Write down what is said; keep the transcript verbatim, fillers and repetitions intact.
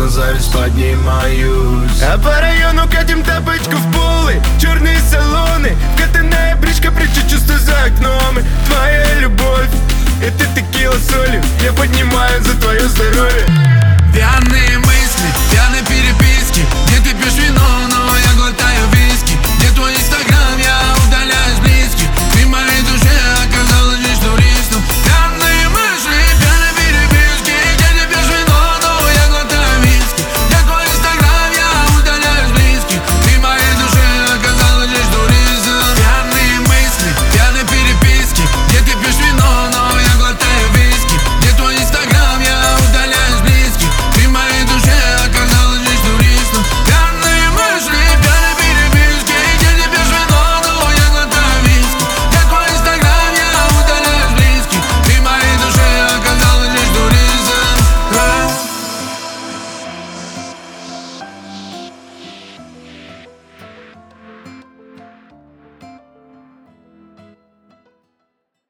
на зависть поднимаюсь. А по району катим тапочку в полы, черные салоны, вкатанная бричка, прячу чувства за окном. И твоя любовь, это текила солью, я поднимаю за твое здоровье.